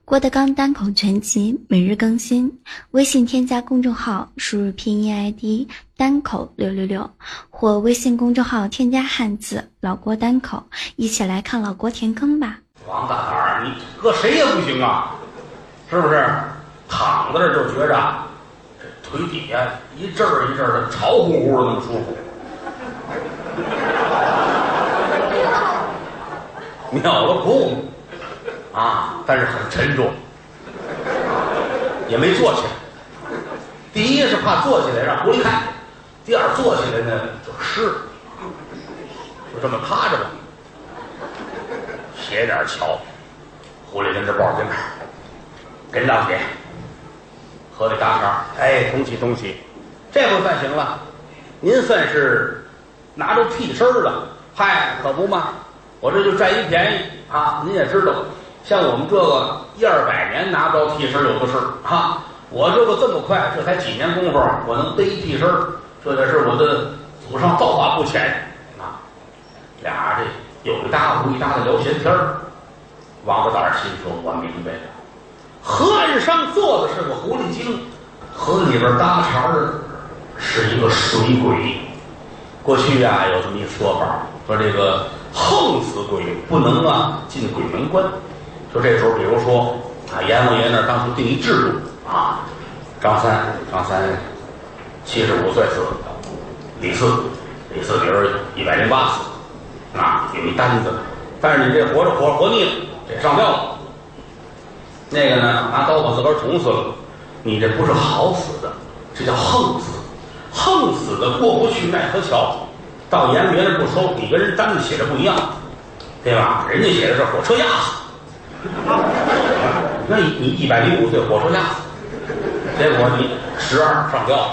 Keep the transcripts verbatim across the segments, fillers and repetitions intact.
郭德纲单口全集每日更新，微信添加公众号，输入拼音 I D 单口六六六，或微信公众号添加汉字老郭单口，一起来看老郭填坑吧。 王大胆儿，你搁谁也不行啊，是不是？躺在这儿就觉着这腿底下一阵儿一阵儿的潮乎乎的那么舒服，秒了不啊，但是很沉重，也没坐起来。第一是怕坐起来让狐狸看，第二坐起来呢就湿，就这么趴着吧，斜点瞧，狐狸跟这抱着跟那儿，跟大姐喝这大肠，哎，同喜同喜，这回算行了，您算是拿着替身了。嗨，可不嘛，我这就占一便宜啊！您也知道。像我们这个一二百年拿不着替身有的是哈，我这个这么快，这才几年功夫，我能背一替身，这得是我的祖上造化不浅啊！俩这有一搭无一搭的聊闲天儿。王八蛋心说：“我明白了，河岸上坐的是个狐狸精，河里边搭茬的是一个水鬼。过去呀、啊，有这么一说法，说这个横死鬼不能啊进鬼门关。”就这时候，比如说啊，阎王爷那儿当初定一制度啊，张三张三七十五岁死，李四李四比如一百零八死，啊，有一单子，但是你这活着活活腻了，这上吊了。那个呢，拿刀把自个儿捅死了，你这不是好死的，这叫横死，横死的过不去奈何桥，到阎王爷那不收，你跟人单子写的不一样，对吧？人家写的是火车压死。那你你一百零五岁火车压死，结果你十二上吊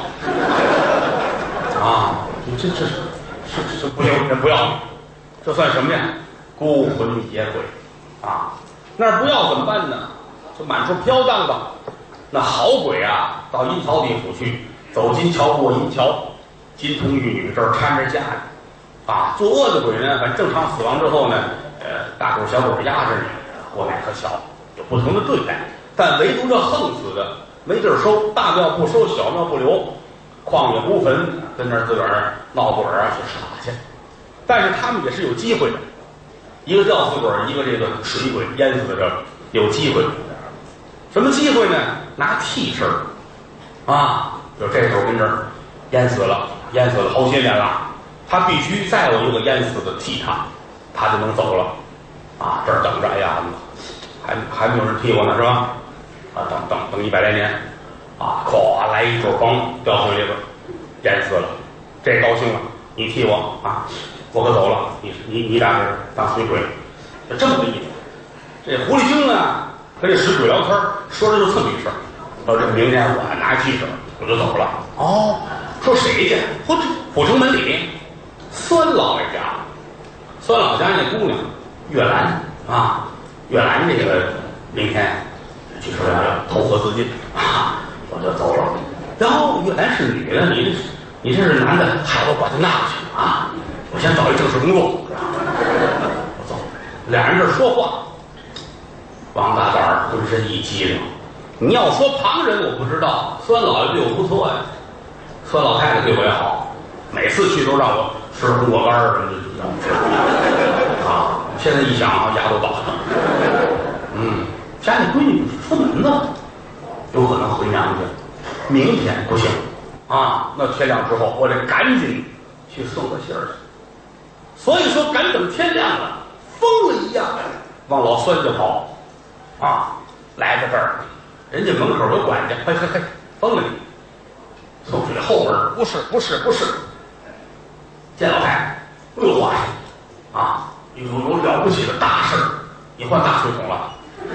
啊！你这这这这不行，这不要你，这算什么呀？孤魂野鬼啊！那不要怎么办呢？就满处飘荡吧。那好鬼啊，到阴曹地府去，走金桥过银桥，金童玉女这儿搀着架着啊。作恶的鬼呢，反正正常死亡之后呢，呃，大狗小狗压着你。过奈何桥有不同的对待，但唯独这横死的没地儿收，大庙不收，小庙不留，旷野孤坟，跟那儿自个儿闹鬼啊去耍去。但是他们也是有机会的，一个吊死鬼，一个这个水鬼淹死的这有机会。什么机会呢？拿替身啊，就这时候跟这儿淹死了，淹死了好些年了，他必须再有一个淹死的替他，他就能走了。啊，这儿等着，哎呀，还还没有人替我呢，是吧？啊，等等等一百来年，啊，咵来一桌光掉水里边，淹死了，这高兴了，你替我啊，我可走了，你你你俩是当水鬼，就这么个意思。这狐狸精呢，跟这水鬼聊天，说着就这么一事儿，说这明天我拿替身我就走了。哦，说谁去？说阜成门里孙老爷家，孙老家那姑娘。月兰啊，月兰这个明天据说要要投河自尽啊，我就走了。然后月兰是女的，你你这是男的，害我把她纳过去啊！我先找一正式工作，我走。俩人这说话，王大胆儿浑身一激灵。你要说旁人我不知道，孙老爷对我不错呀，孙老太太对我也好，每次去都让我吃红果干儿什么的，让我吃啊。现在一想啊，牙都倒了。嗯，家里闺女出门呢，有可能回娘家。明天不行啊，那天亮之后，我得赶紧去送个信儿去。所以说，赶等天亮了，疯了一样往老孙家跑啊，来到这儿，人家门口有管家，嘿嘿嘿，疯了你！送去后门，不是不是不是，见老太太，不有话啊。有有了不起的大事儿，你换大水桶了，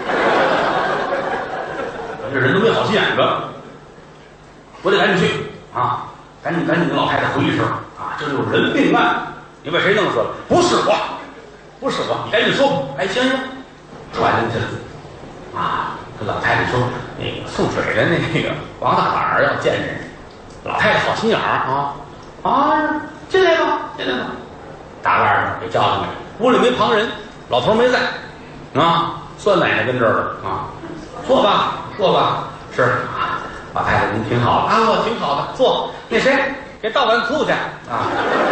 这人都没好心眼子，我得赶紧去啊！赶紧赶紧跟老太太回一声啊！这有人命案，你把谁弄死了？不是我，不是我，你赶紧说。哎，先生，传进去了啊！跟老太太说，那个送水的那个王大胆儿要见人。老太太好心眼儿啊啊！进来吧，进来吧，大腕儿给叫进来。屋里没旁人，老头没在，啊， 算奶奶跟这儿了啊，坐吧，坐吧。是啊，老太太您挺好的啊，我挺好的，坐。那谁，给倒碗醋去啊？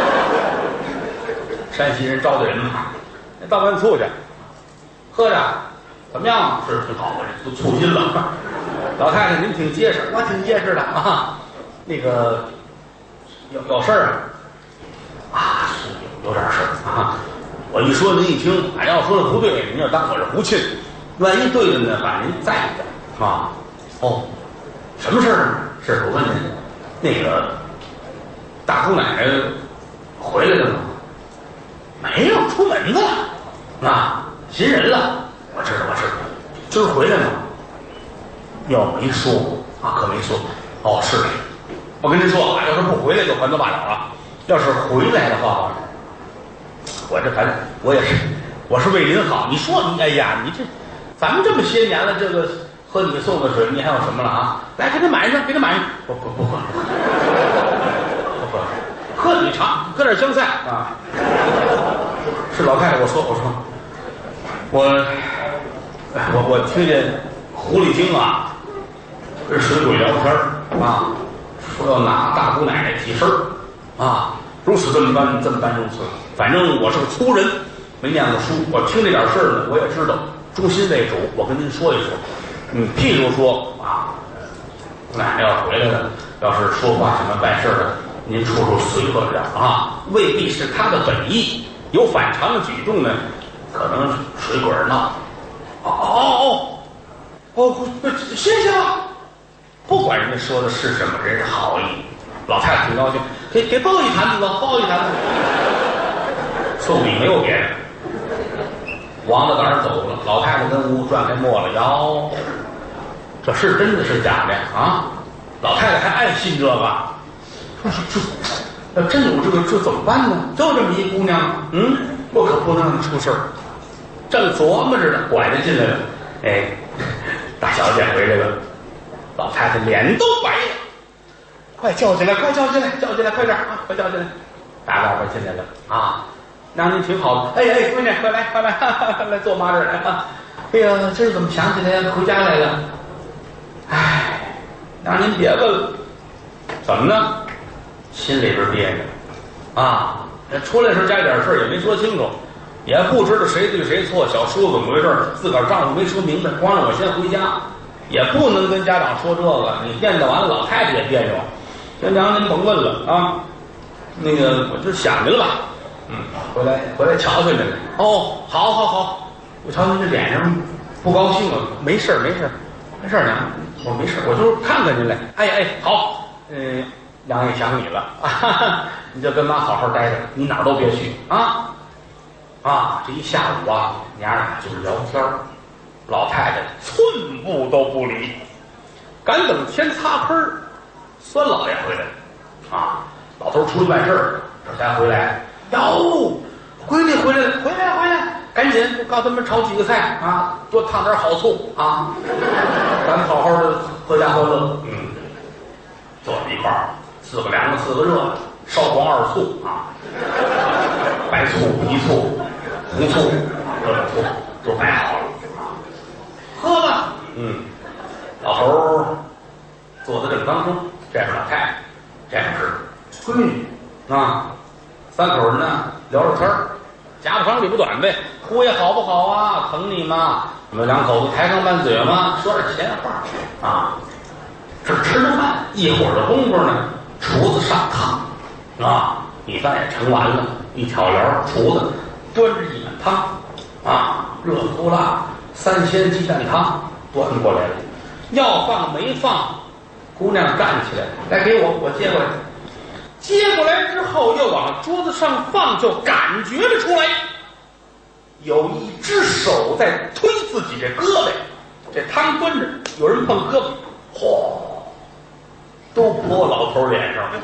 山西人招待人嘛，给倒碗醋去，喝着，怎么样？是挺好，我这都醋心了。老太太您挺结实，我挺结实的啊。那个有有事儿啊？啊，是有有点事儿啊。我一说您一听，俺要说的不对，您就当我是胡沁。万一对了呢，把您在意的啊。哦，什么事儿呢？是我问您，那个大姑奶奶回来了吗？没有，出门子了啊，寻人了。我知道，我知道，今儿回来吗？要没说啊，可没说。哦，是。我跟您说啊，要是不回来就还都罢了啊。要是回来的话，我这反正我也是，我是为您好。你说你，哎呀，你这，咱们这么些年了，这个喝你送的水，你还有什么了啊？来，给他满上，给他满上。不不不喝，不喝，喝你尝，搁点香菜啊。是老太太，我说，我说，我，我我听见狐狸精啊，跟水鬼聊天啊。说要拿大姑奶奶替身儿啊，如此这么般，这么般如此。反正我是个粗人，没念过书，我听这点事儿呢，我也知道。中心为主，我跟您说一说。嗯，譬如说啊，姑奶奶要回来了，要是说话什么办事的，您处处随和点啊，未必是他的本意，有反常的举动呢，可能水鬼闹。哦哦哦哦，谢谢吧。不管人家说的是什么，人是好意。老太太挺高兴，给给抱一坛子吧，抱一坛子。送礼没有别的。王八蛋走了，老太太跟屋转开墨了，哟，这是真的是假的啊？老太太还爱信这个，说是这，要真有这个，这怎么办呢？就这么一姑娘，嗯，我可不能让她出事儿。正琢磨着呢，管家进来了，哎，大小姐回来了。老太太脸都白了，快叫进来，快叫进来，叫进来，快点啊，快叫进来！大老板进来了啊，让您挺好的。哎哎，闺女，快来，快来，哈哈来坐妈这儿来啊！哎呀，今儿怎么想起来回家来了？哎，让您别问了，怎么呢？心里边憋着啊，这出来时家里点事也没说清楚，也不知道谁对谁错，小叔子怎么回事，自个儿丈夫没说明白，光让我先回家。也不能跟家长说这个，你惦记完了，老太太也别扭。先娘您甭问了啊，那个我就想您了，嗯，回来回来瞧瞧您来。哦，好好好，我瞧您这脸上不高兴了，没事没事没事娘，我说没事，我就是看看您来。哎哎，好，嗯，娘也想你了啊，你就跟妈好好待着，你哪儿都别去啊啊！这一下午啊，娘俩就是聊天儿。老太太寸步都不离，赶等天擦黑儿，孙老爷回来了啊！老头出去办事儿，这才回来。哟，闺女回来了，回来回来，赶紧告诉他们炒几个菜啊，多烫点好醋啊，咱们好好的阖家欢乐。嗯，坐在一块儿，四个凉的，四个热的，烧黄二醋啊，白醋、皮醋、红醋，各种醋都摆好了。喝吧，嗯，老头儿坐在正当中，这是老太太，这是闺女啊，三口人呢聊着天儿，家不长里不短呗。姑爷好不好啊？疼你吗？你们两口子抬杠拌嘴吗？说点闲话啊。这吃着饭，一会儿的功夫呢，厨子上汤啊，米饭也盛完了，一挑窑，厨子端着一碗汤啊，热乎辣。三鲜鸡蛋汤端过来了，要放没放？姑娘站起来，来给我，我接过来。接过来之后，又往桌子上放，就感觉得出来，有一只手在推自己这胳膊。这汤端着，有人碰胳膊，嚯，都泼老头脸上，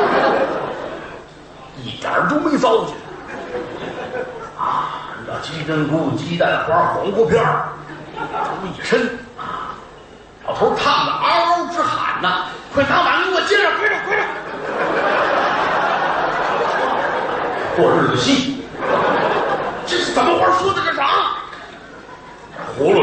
一点都没糟践啊！鸡胗菇、鸡蛋花、黄瓜片儿，这么一身啊！老头烫的嗷嗷直喊呐：“快拿碗给我接上，快点，快点！”过日子稀，这是怎么话说的？这啥？葫芦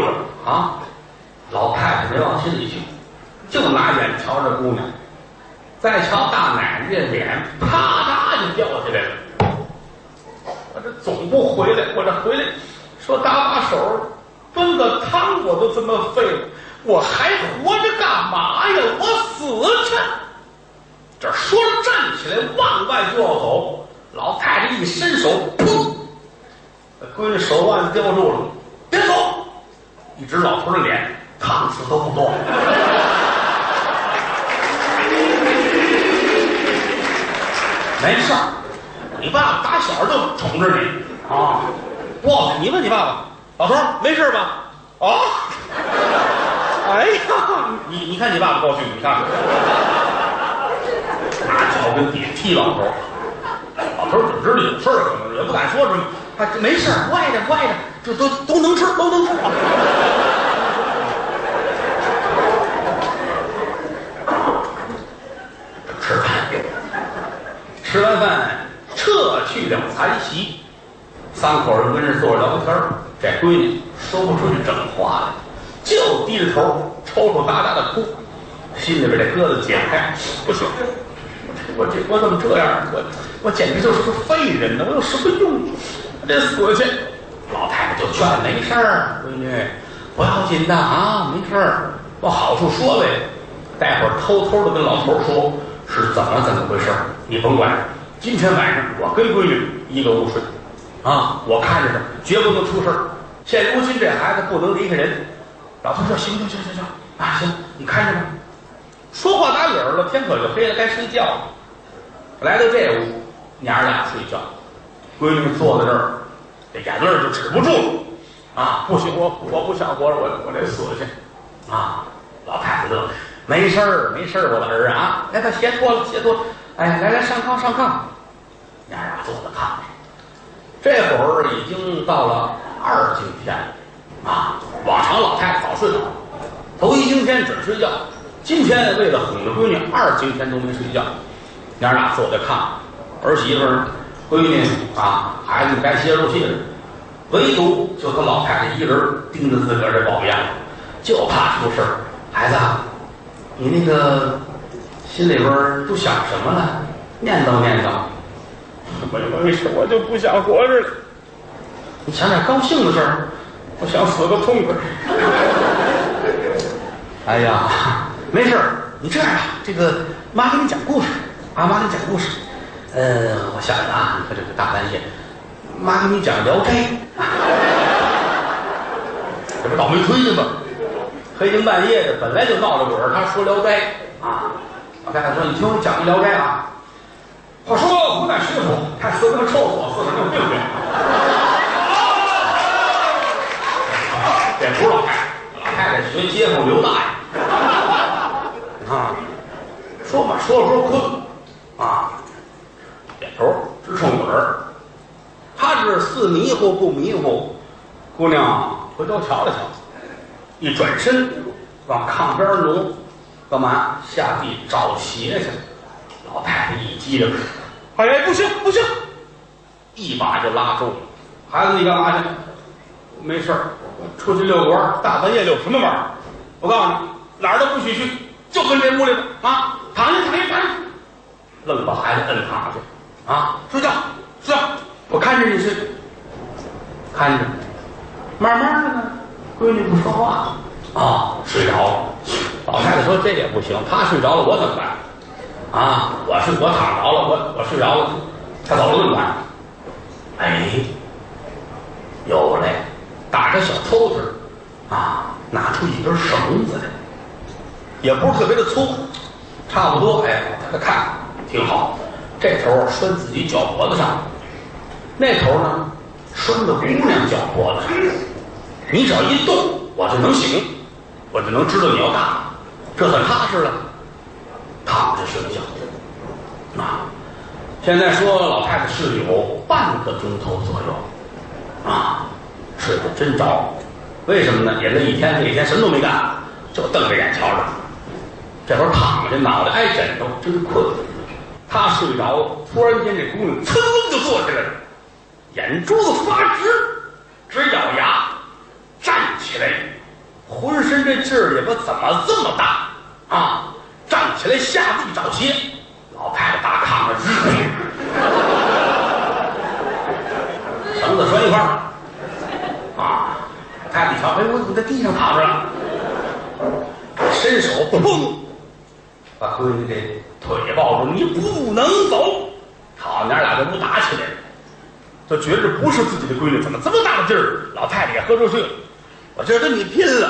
啊，老太太没往心里去，就拿眼瞧这姑娘，再瞧大奶奶这脸，啪嗒就掉下来了。我这总不回来，我这回来说打把手炖个汤我都这么废了，我还活着干嘛呀？我死去！这说着站起来往外就要走，老太太一伸手，砰！闺女手腕叼住了，别走！一指老头的脸，烫死都不动。没事儿，你爸爸打小就宠着你啊。哇，你问你爸爸，老头没事吧？啊？哎呀，你你看你爸爸高兴，你看，拿脚跟底下踢老头。老头只知道有事儿，可能也不敢说什么。啊，这没事儿，乖的乖的，这都都能吃，都能吃。吃饭，吃完饭撤去了残席，三口人跟人坐着聊天儿。这闺女说不出去整话来，就低着头抽抽搭搭的哭，心里边这疙瘩解不开。不行，我这我怎么这样？我我简直就是个废人呢！我有什么用？我得死去！老太太就劝没事儿，闺女不要紧的啊，没事儿，往好处说呗。待会儿偷偷的跟老头说是怎么怎么回事，你甭管。今天晚上我跟闺女一个屋睡，啊，我看着她，绝不能出事儿。现如今这孩子不能离开人。老头说行行行行行啊，行，你看着吧。说话打理儿了，天可就黑了，该睡觉了。来到这屋，娘俩睡觉，闺女坐在这儿，这眼泪就止不住了啊！不行，我我不想活了，我我得死去啊！老太太乐，没事儿没事儿，我的儿啊，来把鞋脱了，鞋脱了，哎，来来上炕上炕。娘俩坐在炕上，这会儿已经到了二更天了啊！往常老太太早睡了，头一更天准睡觉，今天为了哄着闺女，二更天都没睡觉。娘俩坐在炕上，儿媳妇儿、闺女啊，孩子该歇入戏了，唯独就他老太太一人盯着自个儿这宝贝样，就怕出事儿。孩子，你那个心里边都想什么了？念叨念叨。没没事，我就不想活着了。你想点高兴的事儿，我想死个痛快。哎呀，没事，你这样吧，这个妈给你讲故事。啊，妈给你讲故事。呃，我想想啊，你看这个大半夜，妈给你讲《聊斋》，这不倒霉催的吗？黑更半夜的，本来就闹着鬼儿，他说《聊斋》啊。老太太说：“你听我讲《聊斋》啊。”话说湖南巡抚看四个臭死，四个六病病。这不是老太太，老太太学街坊刘大爷啊。说吧，说着说困。啊，点头直冲嘴儿，他是似迷糊不迷糊。姑娘回头瞧了瞧，一转身往炕边挪，干嘛？下地找鞋去。老太太一激灵，哎，不行不行，一把就拉住了。孩子，你干嘛去？没事儿，出去遛弯儿。大半夜遛什么弯儿？我告诉你，哪儿都不许去，就跟这屋里边啊，躺下躺下躺下。愣把孩子摁躺下去啊！睡觉睡觉，我看着你睡，看着，慢慢的呢，闺女不说话啊、哦，睡着了。老太太说这也不行，她睡着了我怎么办？啊，我是我躺着了，我我睡着了，她走了怎么办？哎，有嘞，打开小抽屉啊，拿出一根绳子来，也不是特别的粗，差不多。哎，她看。挺好，这头拴自己脚脖子上，那头呢拴着姑娘脚脖子上。你只要一动，我就能醒，我就能知道你要干嘛，这算踏实了。躺着睡觉啊！现在说老太太睡有半个钟头左右啊，睡得真着。为什么呢？也那一天这一天什么都没干，就瞪着眼瞧着。这会儿躺着，脑袋挨枕头，真困。他睡着了，突然间这姑娘噌就坐起来了，眼珠子发直，直咬牙，站起来， 浑身这劲儿也不怎么这么大啊！站起来下地找鞋，老太太大炕上直推，绳子拴一块儿啊！太太一瞧，哎，我怎么在地上躺着了？伸手砰，把闺女这腿抱住，你不能走！好，娘俩这不打起来了，就觉着不是自己的闺女，怎么这么大的劲儿？老太太也喝出去了，我这跟你拼了！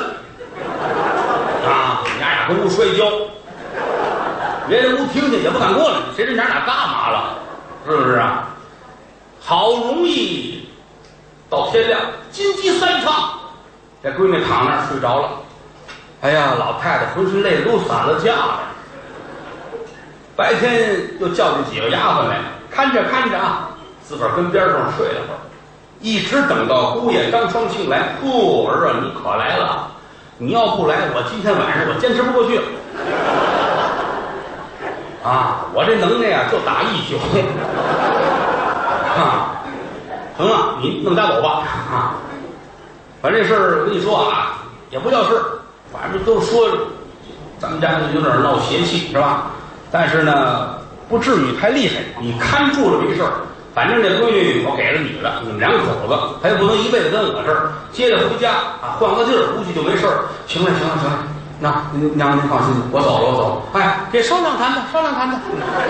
啊，娘俩跟屋摔跤，别人屋听见也不敢过来，谁知娘俩干嘛了？是不是啊？好容易到天亮，金鸡三唱，这闺女躺那儿睡着了。哎呀，老太太浑身累得都散了架了。白天又叫进几个丫鬟来，看着看着啊，自个儿跟边上睡了会儿，一直等到姑爷张双庆来。不，儿啊，你可来了！你要不来，我今天晚上我坚持不过去了。啊，我这能耐啊，就打一宿。啊，行了，你弄家走吧。啊，反正这事儿我跟你说啊，也不叫事儿，反正都说咱们家有点闹邪气，是吧？但是呢，不至于太厉害，你看住了没事儿。反正这闺女我给了你了，你们两口子他也不能一辈子跟我这儿，接着回家啊，换个地儿，估计就没事儿。行了，行了，行了，那娘您放心，我走了，我走了。哎，给商量谈谈，商量谈谈。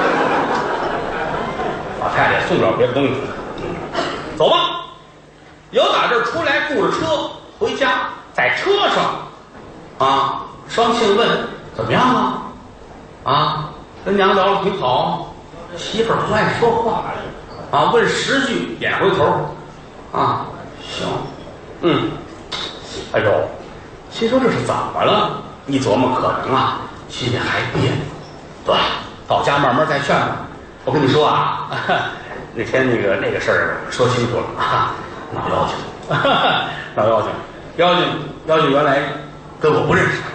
老太太送不了别的东西，走吧。有打这儿出来，雇着车回家，在车上啊，双庆问怎么样啊？啊，跟娘聊的挺好，媳妇儿不爱说话啊，问十句点回头啊，行，嗯，哎呦，心说这是怎么了？一琢磨可能啊，心里还别扭。对，到家慢慢再劝吧。我跟你说啊，那天那个那个事儿说清楚了啊，闹妖精，闹妖精，妖精妖精原来跟我不认识。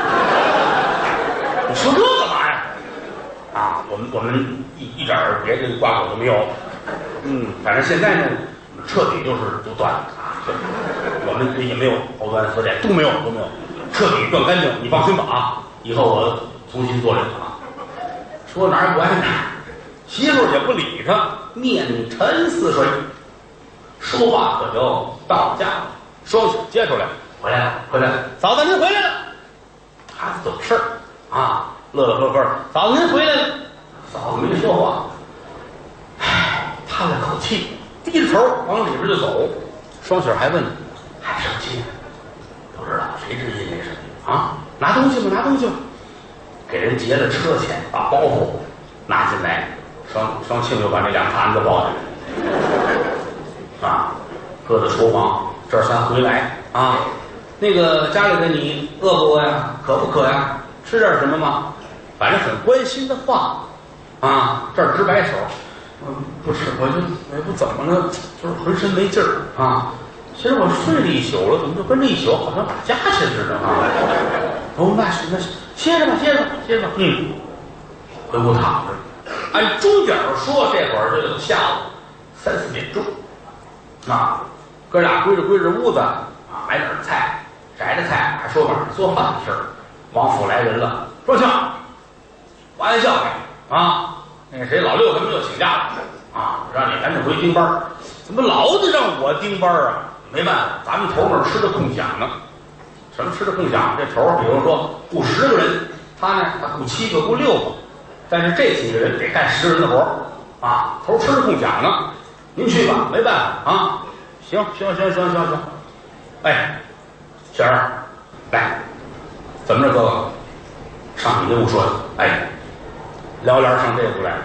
你说这干嘛呀？啊，我们我们一一点儿别的挂口都没有。嗯，反正现在呢，彻底就是就断了啊，我们也没有藕断丝连，都没有都没有，彻底断干净。你放心吧啊，以后我重新做人啊。说哪儿不挨哪儿，媳妇儿也不理他，面沉似水，说话可就到家了。双手接出来，回来了，回来了，嫂子您回来了。孩子懂事儿啊，乐乐呵呵，嫂子您回来了。嫂子没说话，唉，叹了口气，低着头往里边就走。双喜还问还生气呢？不知道，谁知因为什么啊？拿东西吧，拿东西吧。给人结了车钱，把包袱拿进来，双双庆就把这两坛子抱进来，啊，搁在厨房，这儿咱回来啊。那个家里的你饿不饿呀？渴不渴呀？吃点什么吗？反正很关心的话，啊，这儿直摆手，嗯，不吃，我就我也不怎么了，就是浑身没劲儿啊。其实我睡了一宿了，怎么就跟这一宿好像打架去似的啊？哦，那是那是，歇着吧，歇着吧，歇着吧。嗯，回屋躺着。按钟点说，这会儿就下午三四点钟。啊，哥俩归着归着屋子啊，买点菜，摘着菜，还说晚上做饭的事儿。王府来人了，说去，完了笑话啊！那个谁，老六他们又请假了啊，让你赶紧回盯班。怎么老得让我盯班啊？没办法，咱们头那吃的空饷呢。什么吃的空饷？这头比如说雇十个人，他呢他雇七个雇六个，但是这几个人得干十人的活啊，头吃的空饷呢。您去吧，没办法啊。行行行行行行。哎，雪儿，来，怎么着，哥哥？上你那屋说去。哎，聊聊上这屋来了。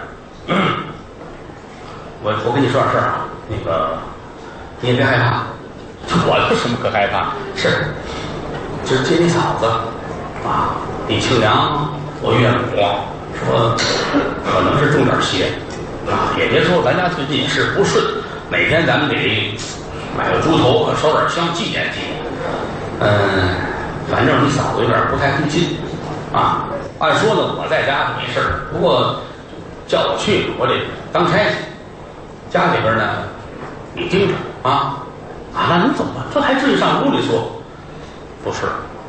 我我跟你说点事儿啊，那个你也别害怕。我有什么可害怕？是，今儿接你嫂子啊，李庆良我岳母说可能是中点邪啊，也别说咱家最近也是不顺，每天咱们得买个猪头烧点香祭奠祭奠。嗯，反正你嫂子有点不太对劲啊。按说呢，我在家没事儿，不过叫我去，我得当差去。家里边呢，你盯着啊啊！那你怎么？这还至于上屋里说？不是，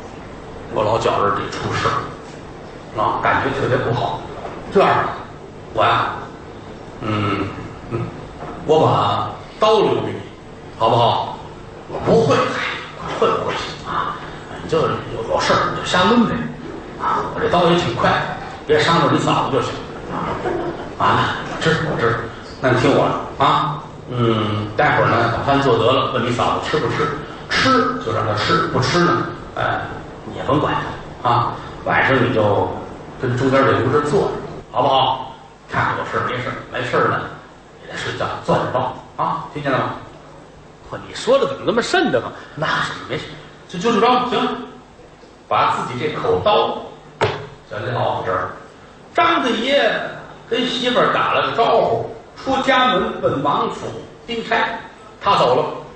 我老觉着得出事啊，感觉特别不好。这样，我呀，嗯嗯，我把刀留给你，好不好？我不会，嗨，会不会行啊？你就有有事儿你就瞎抡呗，啊，我这刀也挺快，别伤着你嫂子就行。啊，我知道，我知道，那你听我的啊，嗯，待会儿呢把饭做得了，问你嫂子吃不吃，吃就让她吃，不吃呢，哎，你也甭管她啊。晚上你就跟中间这屋这坐着，好不好？看看有事没事，没事呢也得睡觉，攥着刀啊，听见了吗？嚯，你说的怎么那么瘆得慌？那是没事，就就这么着，行，把自己这口刀就撂到这儿。张大爷跟媳妇儿打了个招呼，出家门奔王府。丁差他走了，